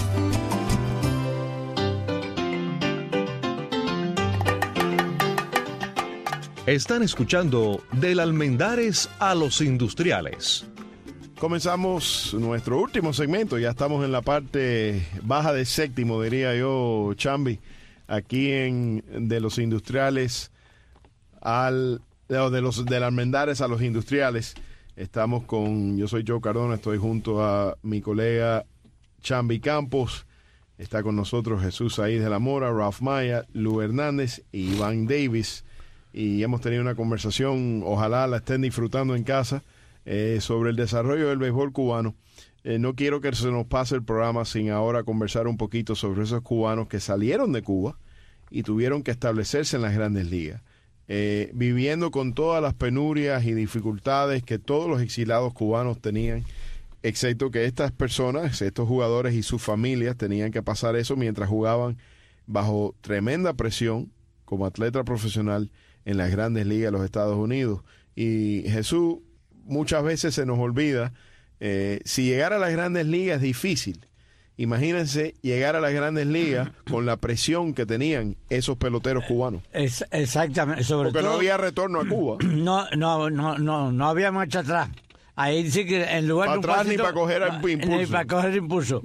Están escuchando Del Almendares a los Industriales. Comenzamos nuestro último segmento, ya estamos en la parte baja de séptimo, diría yo, Chambi, aquí de los industriales del Almendares a los Industriales. Yo soy Joe Cardona, estoy junto a mi colega Chambi Campos, está con nosotros Jesús Saíz de la Mora, Ralph Maya, Lou Hernández y Iván Davis. Y hemos tenido una conversación, ojalá la estén disfrutando en casa, sobre el desarrollo del béisbol cubano. No quiero que se nos pase el programa sin ahora conversar un poquito sobre esos cubanos que salieron de Cuba y tuvieron que establecerse en las grandes ligas, viviendo con todas las penurias y dificultades que todos los exilados cubanos tenían, excepto que estas personas, estos jugadores y sus familias tenían que pasar eso mientras jugaban bajo tremenda presión como atleta profesional en las grandes ligas de los Estados Unidos. Y Jesús, muchas veces se nos olvida, si llegar a las grandes ligas es difícil. Imagínense llegar a las grandes ligas con la presión que tenían esos peloteros cubanos. Exactamente. Porque no había retorno a Cuba. No había marcha atrás. Ahí sí que en lugar de un atrás pasito, ni para coger impulso. Ni para coger impulso.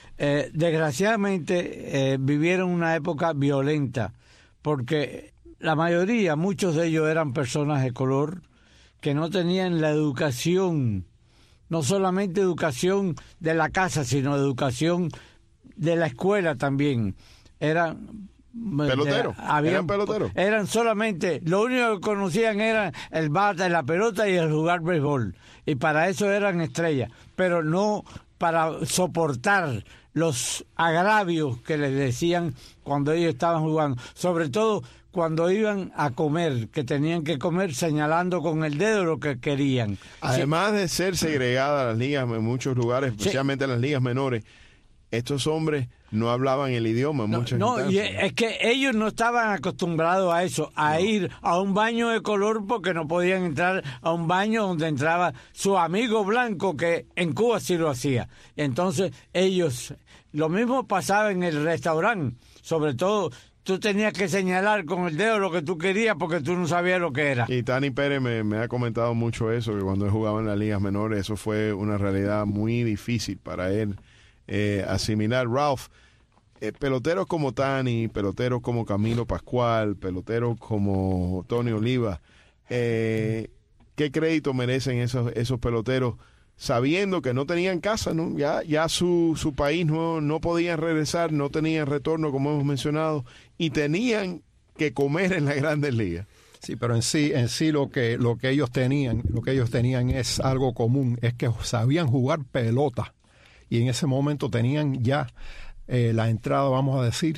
Desgraciadamente vivieron una época violenta, porque la mayoría, muchos de ellos eran personas de color que no tenían la educación, no solamente educación de la casa, sino educación de la escuela también. Eran peloteros. Eran peloteros. Eran solamente, lo único que conocían era el bate, la pelota y el jugar béisbol. Y para eso eran estrellas, pero no para soportar los agravios que les decían cuando ellos estaban jugando. Sobre todo cuando iban a comer, que tenían que comer señalando con el dedo lo que querían. Además de ser segregadas las ligas en muchos lugares, especialmente en las ligas menores, estos hombres no hablaban el idioma en muchas instancias. Y es que ellos no estaban acostumbrados a eso, ir a un baño de color, porque no podían entrar a un baño donde entraba su amigo blanco, que en Cuba sí lo hacía. Entonces ellos, lo mismo pasaba en el restaurante, sobre todo. Tú tenías que señalar con el dedo lo que tú querías porque tú no sabías lo que era. Y Tani Pérez me ha comentado mucho eso, que cuando él jugaba en las ligas menores, eso fue una realidad muy difícil para él asimilar. Ralph, peloteros como Tani, peloteros como Camilo Pascual, peloteros como Tony Oliva, ¿qué crédito merecen esos peloteros? Sabiendo que no tenían casa, ¿no? Ya su país no podían regresar, no tenían retorno, como hemos mencionado, y tenían que comer en las grandes ligas. Sí, pero en sí lo que ellos tenían es algo común, es que sabían jugar pelota, y en ese momento tenían ya la entrada, vamos a decir,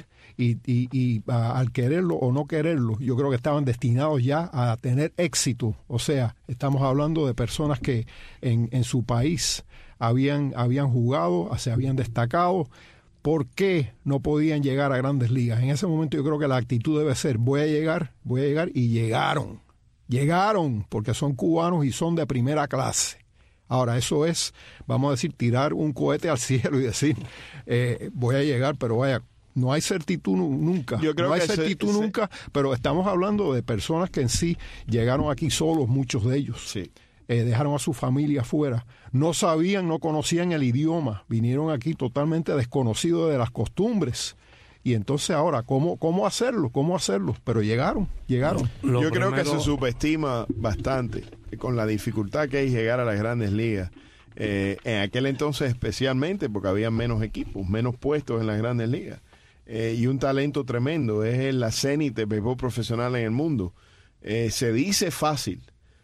y al quererlo o no quererlo, yo creo que estaban destinados ya a tener éxito. O sea, estamos hablando de personas que en su país habían jugado, se habían destacado. ¿Por qué no podían llegar a grandes ligas? En ese momento yo creo que la actitud debe ser, voy a llegar, y llegaron, porque son cubanos y son de primera clase. Ahora, eso es, vamos a decir, tirar un cohete al cielo y decir, voy a llegar, pero vaya, no hay certitud nunca. Yo creo no hay que certitud nunca, pero estamos hablando de personas que en sí llegaron aquí solos, muchos de ellos. Sí. Dejaron a su familia afuera. No sabían, no conocían el idioma. Vinieron aquí totalmente desconocidos de las costumbres. Y entonces ahora, ¿cómo hacerlo? Pero llegaron. Yo creo que se subestima bastante con la dificultad que hay llegar a las grandes ligas. En aquel entonces especialmente, porque había menos equipos, menos puestos en las grandes ligas. Y un talento tremendo. Es la cenit de béisbol profesional en el mundo. Se dice fácil,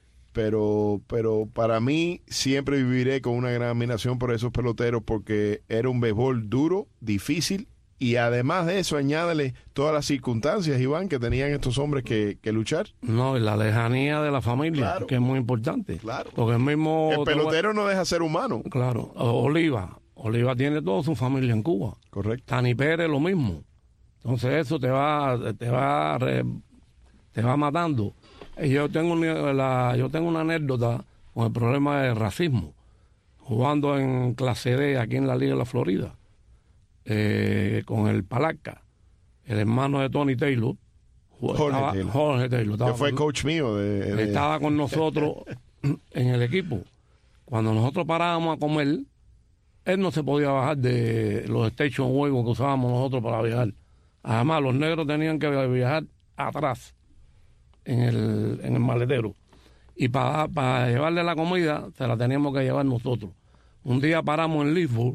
pero para mí siempre viviré con una gran admiración por esos peloteros, porque era un béisbol duro, difícil, y además de eso añádele todas las circunstancias, Iván, que tenían estos hombres que luchar. No, y la lejanía de la familia, claro, que es muy importante. Claro. Porque el pelotero no deja ser humano. Claro. Oliva tiene toda su familia en Cuba. Correcto. Tani Pérez lo mismo. Entonces eso te va matando. Yo tengo una anécdota con el problema del racismo. Jugando en clase D aquí en la Liga de la Florida, con el Palaca, el hermano de Tony Taylor, Jorge Taylor, que fue coach mío. Estaba con nosotros en el equipo. Cuando nosotros parábamos a comer, él no se podía bajar de los station wagon que usábamos nosotros para viajar. Además, los negros tenían que viajar atrás en el maletero. Y para llevarle la comida, se la teníamos que llevar nosotros. Un día paramos en Leesburg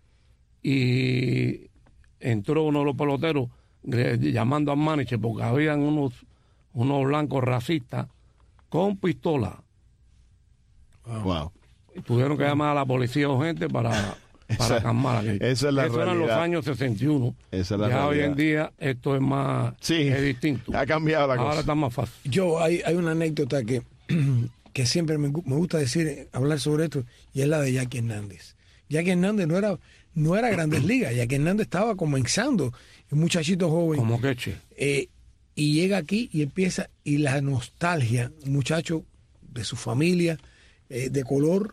y entró uno de los peloteros llamando al manager, porque habían unos blancos racistas con pistola. Wow. Y tuvieron que llamar a la policía urgente para calmar aquello. Esa es la Eso realidad. era en los años 61. Esa es la ya realidad. hoy en día esto es más es distinto. Ha cambiado la cosa. Ahora está más fácil. Hay una anécdota que siempre me gusta hablar sobre esto, y es la de Jackie Hernández. Jackie Hernández no era Grandes Ligas. Jackie Hernández estaba comenzando, un muchachito joven. Como queche. Y llega aquí y empieza, y la nostalgia, un muchacho de su familia, de color,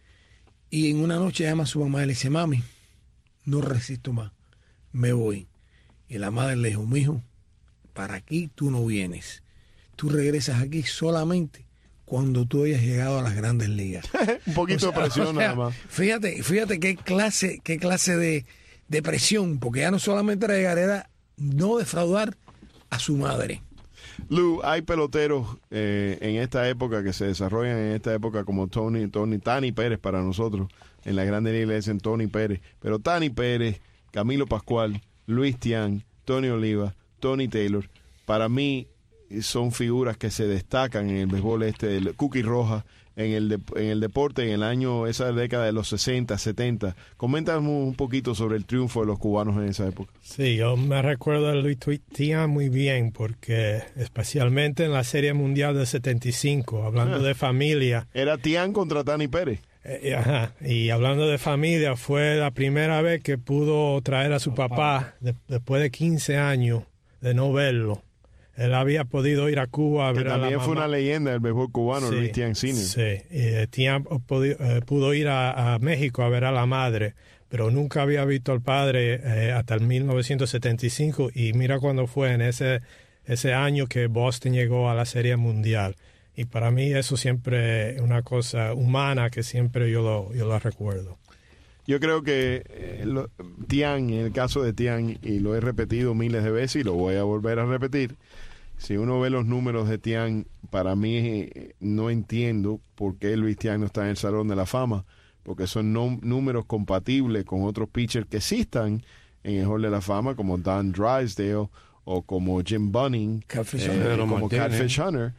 y en una noche llama a su mamá y le dice, mami, no resisto más, me voy. Y la madre le dijo, mijo, para aquí tú no vienes, tú regresas aquí solamente cuando tú hayas llegado a las grandes ligas. Un poquito de presión nada más. Fíjate qué clase de presión, porque ya no solamente era llegar, era no defraudar a su madre. Lou, hay peloteros en esta época que se desarrollan en esta época como Tani Pérez para nosotros. En la Grande Liga le dicen Tony Pérez. Pero Tani Pérez, Camilo Pascual, Luis Tiant, Tony Oliva, Tony Taylor, para mí son figuras que se destacan en el béisbol el Cookie Rojas, en el deporte en el año, esa década de los 60, 70. Coméntanos un poquito sobre el triunfo de los cubanos en esa época. Sí, yo me recuerdo de Luis Tiant muy bien, porque especialmente en la Serie Mundial del 75, hablando de familia. Era Tiant contra Tani Pérez. Y hablando de familia, fue la primera vez que pudo traer a su papá después de 15 años de no verlo. Él había podido ir a Cuba a ver a la mamá. También fue una leyenda del béisbol cubano, sí, Luis Tiant Sr. Sí, Tiant pudo ir a México a ver a la madre, pero nunca había visto al padre hasta el 1975. Y mira cuándo fue en ese año que Boston llegó a la Serie Mundial. Y para mí eso siempre es una cosa humana que siempre yo lo recuerdo. Yo creo que Tiant, en el caso de Tiant, y lo he repetido miles de veces y lo voy a volver a repetir, si uno ve los números de Tiant, para mí no entiendo por qué Luis Tiant no está en el Salón de la Fama, porque son números compatibles con otros pitchers que sí están en el Hall de la Fama, como Don Drysdale o como Jim Bunning, como Cat Fish Hunter.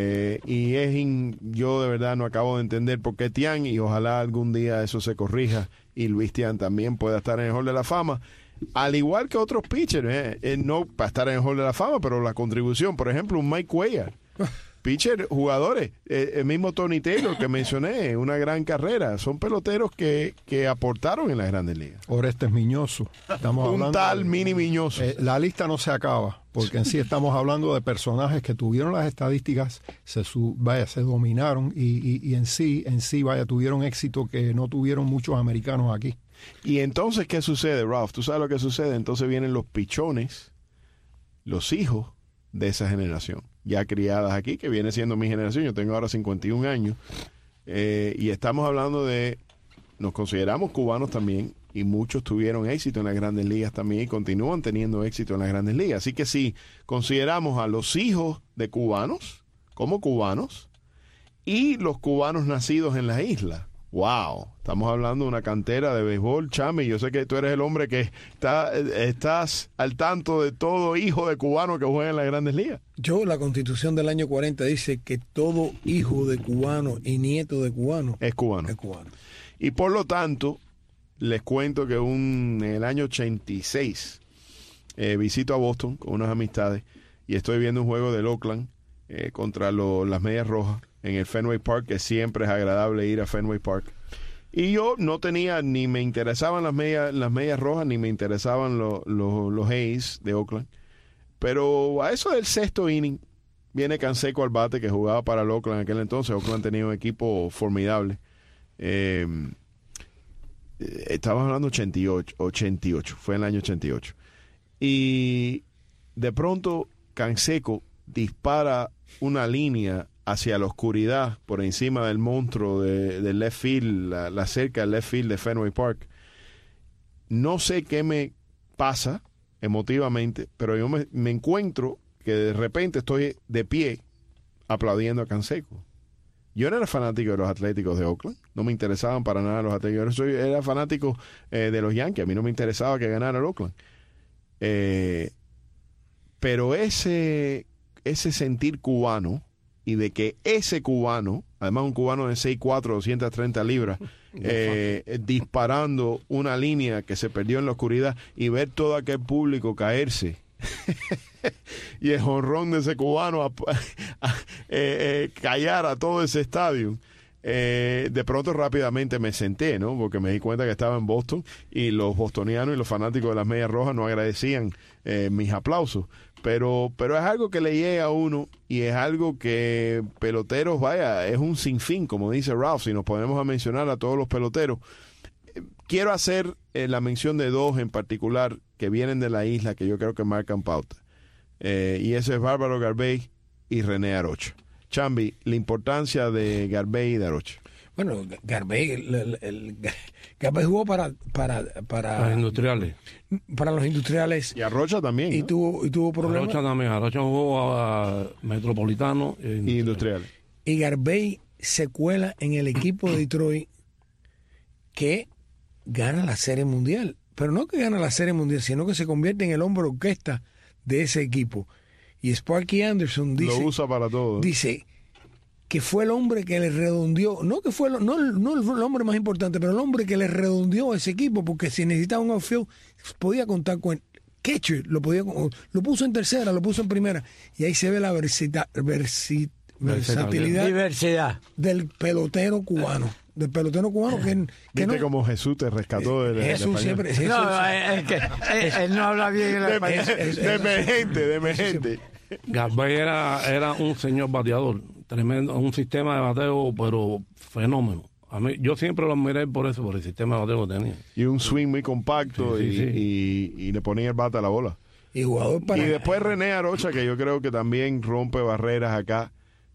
Yo de verdad no acabo de entender por qué Tiant, y ojalá algún día eso se corrija y Luis Tiant también pueda estar en el Hall de la Fama, al igual que otros pitchers, no para estar en el Hall de la Fama, pero la contribución, por ejemplo, un Mike Cuellar, pitcher, jugadores, el mismo Tony Taylor que mencioné, una gran carrera, son peloteros que aportaron en las Grandes Ligas. Orestes Miñoso, estamos hablando un tal Mini Miñoso. La lista no se acaba, porque en sí estamos hablando de personajes que tuvieron las estadísticas, se dominaron y en sí, tuvieron éxito que no tuvieron muchos americanos aquí. Y entonces, ¿qué sucede, Ralph? ¿Tú sabes lo que sucede? Entonces vienen los pichones, los hijos de esa generación, ya criadas aquí, que viene siendo mi generación. Yo tengo ahora 51 años, y estamos hablando nos consideramos cubanos también, y muchos tuvieron éxito en las Grandes Ligas también, y continúan teniendo éxito en las Grandes Ligas. Así que si consideramos a los hijos de cubanos como cubanos, y los cubanos nacidos en la isla, wow, estamos hablando de una cantera de béisbol, Chami. Yo sé que tú eres el hombre que estás al tanto de todo hijo de cubano que juega en las Grandes Ligas. La Constitución del año 40 dice que todo hijo de cubano y nieto de cubano es cubano. Y por lo tanto, les cuento que en el año 86 visito a Boston con unas amistades y estoy viendo un juego del Oakland contra las Medias Rojas en el Fenway Park, que siempre es agradable ir a Fenway Park. Y yo no tenía, ni me interesaban las medias rojas, ni me interesaban los A's de Oakland. Pero a eso del sexto inning, viene Canseco al bate, que jugaba para el Oakland en aquel entonces. Oakland tenía un equipo formidable. Estamos hablando 88, fue en el año 88. Y de pronto Canseco dispara una línea hacia la oscuridad por encima del monstruo del left field, la cerca del left field de Fenway Park. No sé qué me pasa emotivamente, pero yo me encuentro que de repente estoy de pie aplaudiendo a Canseco. Yo no era fanático de los Atléticos de Oakland, no me interesaban para nada los Atléticos. Era fanático de los Yankees, a mí no me interesaba que ganara el Oakland. Pero ese sentir cubano, y de que ese cubano, además un cubano de 6'4", 230 libras, disparando una línea que se perdió en la oscuridad, y ver todo aquel público caerse y el jonrón de ese cubano callar a todo ese estadio, de pronto rápidamente me senté, ¿no? Porque me di cuenta que estaba en Boston y los bostonianos y los fanáticos de las Medias Rojas no agradecían mis aplausos. Pero es algo que le llega a uno y es algo que peloteros, vaya, es un sinfín, como dice Ralph, si nos ponemos a mencionar a todos los peloteros. Quiero hacer la mención de dos en particular que vienen de la isla que yo creo que marcan pauta. Y ese es Bárbaro Garbey y René Arocha. Chambi, la importancia de Garbey y de Arocha. Bueno, Garbey, Garbey jugó para los industriales. Para los industriales. Y Arocha también. Y tuvo problemas. Arocha también. Arocha jugó a Metropolitano y industriales. Y Garbey se cuela en el equipo de Detroit que gana la Serie Mundial. Pero no que gana la Serie Mundial, sino que se convierte en el hombre orquesta de ese equipo. Y Sparky Anderson dice... Lo usa para todo. Dice que fue el hombre que le redondeó, no que fue no el hombre más importante, pero el hombre que le redondeó a ese equipo, porque si necesitaba un outfield, podía contar con catcher, lo puso en tercera, lo puso en primera, y ahí se ve la versatilidad del pelotero cubano. Del pelotero cubano que no, como Jesús te rescató del Jesús siempre no, es que él no habla bien el español. De emergente. Garbey era un señor bateador, tremendo, un sistema de bateo, pero fenómeno. A mí, yo siempre lo miré por eso, por el sistema de bateo que tenía. Y un swing muy compacto sí. Y le ponía el bate a la bola. Y jugador para... Y después René Arocha, que yo creo que también rompe barreras acá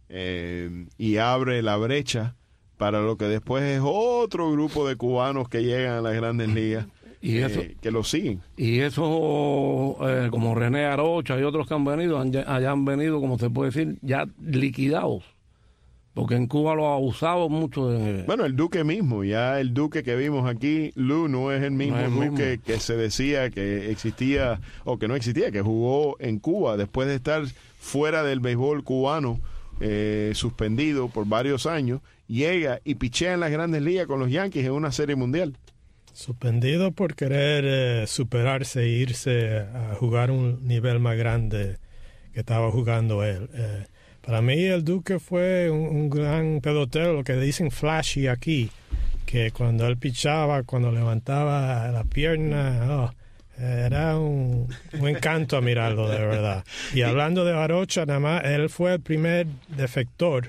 y abre la brecha para lo que después es otro grupo de cubanos que llegan a las grandes ligas y eso, que lo siguen. Y eso, como René Arocha y otros que han venido, hayan venido, como se puede decir, ya liquidados. Porque en Cuba lo ha abusado mucho. Bueno, el Duque mismo, ya el Duque que vimos aquí, Lou, no es el mismo Duque que se decía que existía, o que no existía, que jugó en Cuba después de estar fuera del béisbol cubano, suspendido por varios años. Llega y pichea en las grandes ligas con los Yankees en una serie mundial. Suspendido por querer superarse e irse a jugar un nivel más grande que estaba jugando él. Para mí el Duque fue un gran pelotero, lo que dicen flashy aquí, que cuando él pichaba, cuando levantaba la pierna, era un encanto a mirarlo, de verdad. Y hablando de Arocha, nada más, él fue el primer defector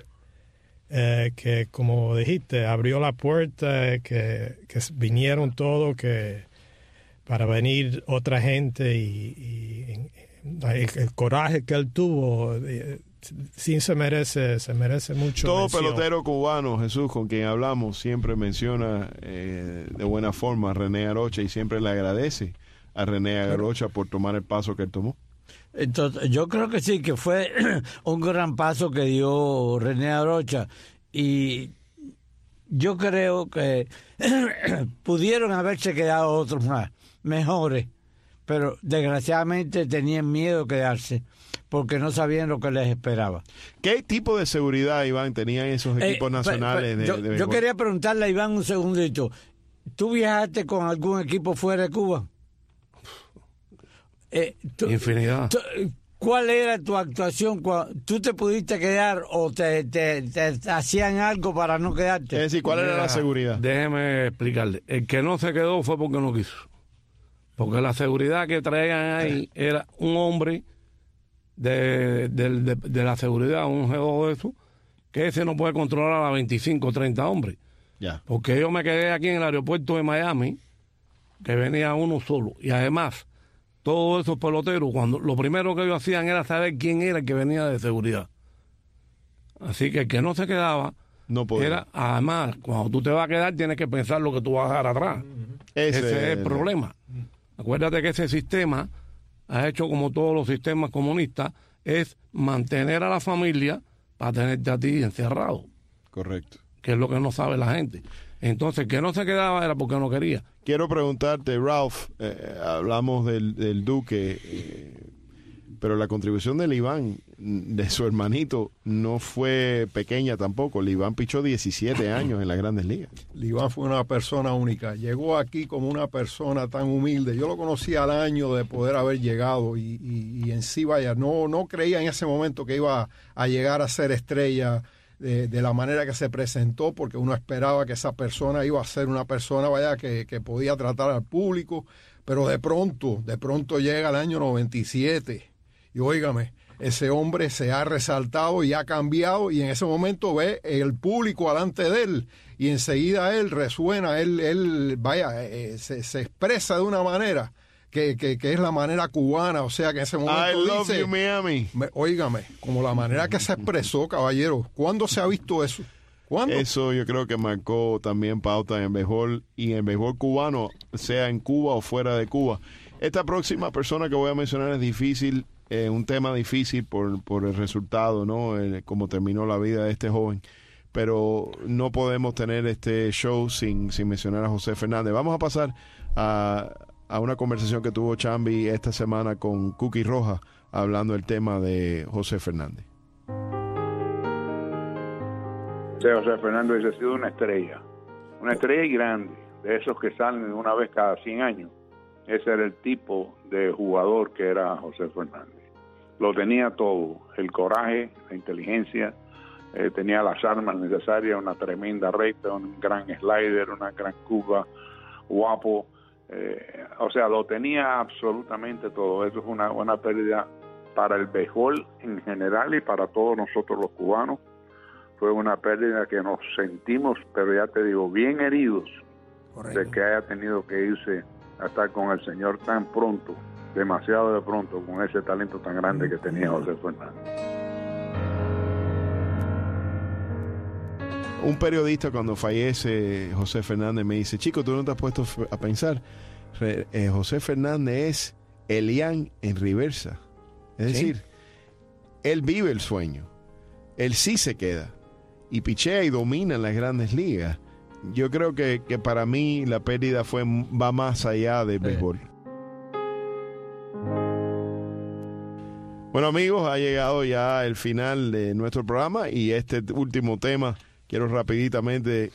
que, como dijiste, abrió la puerta, que vinieron todos, que para venir otra gente y el coraje que él tuvo, sí se merece mucho. Todo mención. Pelotero cubano, Jesús, con quien hablamos, siempre menciona de buena forma a René Arocha y siempre le agradece a René Arocha por tomar el paso que él tomó. Entonces, yo creo que sí, que fue un gran paso que dio René Arocha, y yo creo que pudieron haberse quedado otros más, mejores, pero desgraciadamente tenían miedo de quedarse porque no sabían lo que les esperaba. ¿Qué tipo de seguridad, Iván, tenían esos equipos nacionales? Yo quería preguntarle a Iván un segundito. ¿Tú viajaste con algún equipo fuera de Cuba? Infinidad. ¿Cuál era tu actuación? ¿Tú te pudiste quedar o te hacían algo para no quedarte? Es decir, ¿cuál era la seguridad? Déjeme explicarle. El que no se quedó fue porque no quiso. Porque la seguridad que traían ahí era un hombre de la seguridad, un jefe de eso, que ese no puede controlar a 25 o 30 hombres. Ya. Porque yo me quedé aquí en el aeropuerto de Miami, que venía uno solo. Y además, todos esos peloteros, cuando lo primero que ellos hacían era saber quién era el que venía de seguridad. Así que el que no se quedaba, no podía. Era, además, cuando tú te vas a quedar, tienes que pensar lo que tú vas a dejar atrás. Ese es el problema. Acuérdate que ese sistema ha hecho, como todos los sistemas comunistas, es mantener a la familia para tenerte a ti encerrado. Correcto. Que es lo que no sabe la gente. Entonces, el que no se quedaba era porque no quería. Quiero preguntarte, Ralph, hablamos del Duque, pero la contribución del Iván, de su hermanito, no fue pequeña tampoco. El Iván pichó 17 años en las Grandes Ligas. El Iván fue una persona única. Llegó aquí como una persona tan humilde. Yo lo conocí al año de poder haber llegado y en sí, vaya, no creía en ese momento que iba a llegar a ser estrella de la manera que se presentó, porque uno esperaba que esa persona iba a ser una persona que podía tratar al público, pero de pronto llega el año 97 y óigame, ese hombre se ha resaltado y ha cambiado, y en ese momento ve el público delante de él y enseguida él resuena, se expresa de una manera que es la manera cubana, o sea que en ese momento I love dice, you, Miami. Óigame, como la manera que se expresó, caballero, ¿cuándo se ha visto eso? ¿Cuándo? Eso yo creo que marcó también pauta en el béisbol, y en el béisbol cubano, sea en Cuba o fuera de Cuba. Esta próxima persona que voy a mencionar es difícil, un tema difícil por el resultado, ¿no? Cómo terminó la vida de este joven. Pero no podemos tener este show sin mencionar a José Fernández. Vamos a pasar a una conversación que tuvo Chambi esta semana con Cookie Rojas, hablando del tema de José Fernández. José Fernández ha sido una estrella y grande, de esos que salen una vez cada 100 años. Ese era el tipo de jugador que era José Fernández. Lo tenía todo, el coraje, la inteligencia, tenía las armas necesarias, una tremenda recta, un gran slider, una gran curva, guapo, o sea, lo tenía absolutamente todo. Eso es una buena pérdida para el béisbol en general y para todos nosotros los cubanos. Fue una pérdida que nos sentimos, pero ya te digo, bien heridos. Correcto. De que haya tenido que irse a estar con el señor tan pronto, demasiado de pronto, con ese talento tan grande que tenía José Fernández. Un periodista, cuando fallece José Fernández, me dice: chico, tú no te has puesto a pensar, José Fernández es Elián en reversa. Es decir, él vive el sueño, él sí se queda y pichea y domina en las grandes ligas. Yo creo que para mí la pérdida va más allá del béisbol. Bueno, amigos, ha llegado ya el final de nuestro programa, y este último tema quiero rapiditamente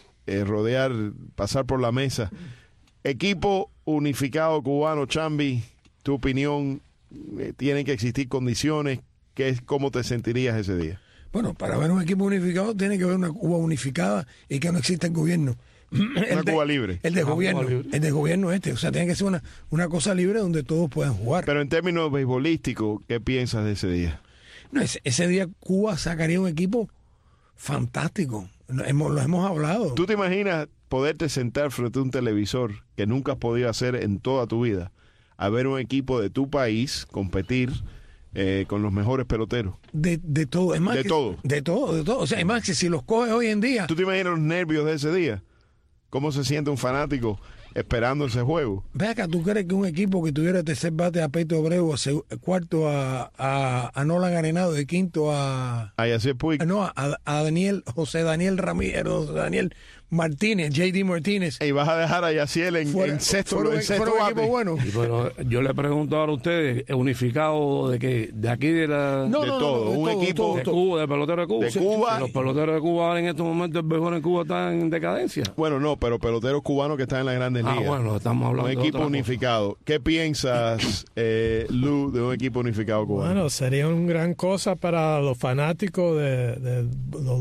pasar por la mesa. Equipo unificado cubano, Chambi, tu opinión, ¿tienen que existir condiciones? ¿Cómo te sentirías ese día? Bueno, para ver un equipo unificado tiene que haber una Cuba unificada y que no exista el gobierno. Una Cuba libre. El de gobierno. El de gobierno O sea, tiene que ser una cosa libre donde todos puedan jugar. Pero en términos beisbolísticos, ¿qué piensas de ese día? No, ese día Cuba sacaría un equipo fantástico. Lo hemos hablado. ¿Tú te imaginas poderte sentar frente a un televisor, que nunca has podido hacer en toda tu vida, a ver un equipo de tu país competir con los mejores peloteros? De todo. Es más, de todo. De todo. O sea, es más que si los coges hoy en día. ¿Tú te imaginas los nervios de ese día? ¿Cómo se siente un fanático esperando ese juego? Ve acá, ¿tú crees que un equipo que tuviera tercer bate a Peito Abreu, cuarto a Nolan Arenado y quinto a Yasiel Puig? No, a José Daniel Ramírez, José Daniel Martínez, J.D. Martínez. Y vas a dejar a Yasiel en sexto bate. Bueno. Pero yo le pregunto ahora a ustedes, ¿unificado de qué? ¿De aquí de la...? No, de todo. Un equipo de Cuba, de peloteros de Cuba. De Cuba. Los peloteros de Cuba ahora en estos momentos, el béisbol en Cuba está en decadencia. Bueno, no, pero peloteros cubanos que están en las grandes ligas. Bueno, estamos hablando un equipo de unificado. ¿Qué piensas, Lou, de un equipo unificado cubano? Bueno, sería una gran cosa para los fanáticos de los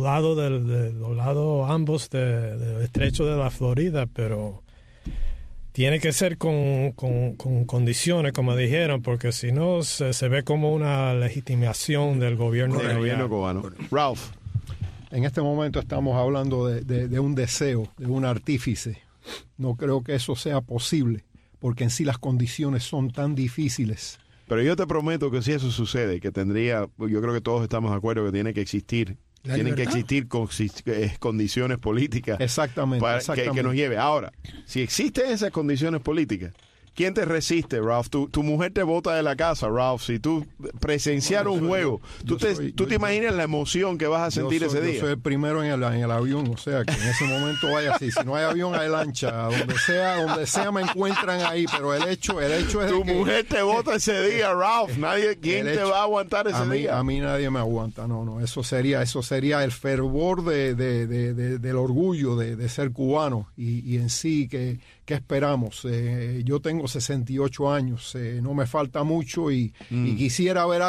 lados ambos del estrecho de la Florida, pero tiene que ser con condiciones, como dijeron, porque si no se ve como una legitimación del gobierno cubano. Ralph, en este momento estamos hablando de un deseo, de un artífice. No creo que eso sea posible, porque en sí las condiciones son tan difíciles. Pero yo te prometo que si eso sucede, yo creo que todos estamos de acuerdo que tiene que existir. Tienen que existir condiciones políticas. Exactamente. Que nos lleve. Ahora, si existen esas condiciones políticas, ¿quién te resiste, Ralph? Tu mujer te bota de la casa, Ralph. Si tú presenciar un juego, tú te imaginas la emoción que vas a sentir ese día. Yo soy el primero en el avión, o sea, que en ese momento vaya así. Si no hay avión, hay lancha. Donde sea me encuentran ahí, pero el hecho es tu mujer te bota ese día, Ralph. ¿Quién te va a aguantar ese día? A mí nadie me aguanta. No. Eso sería el fervor del orgullo de ser cubano y en sí ¿qué esperamos? Yo tengo 68 años, no me falta mucho y quisiera ver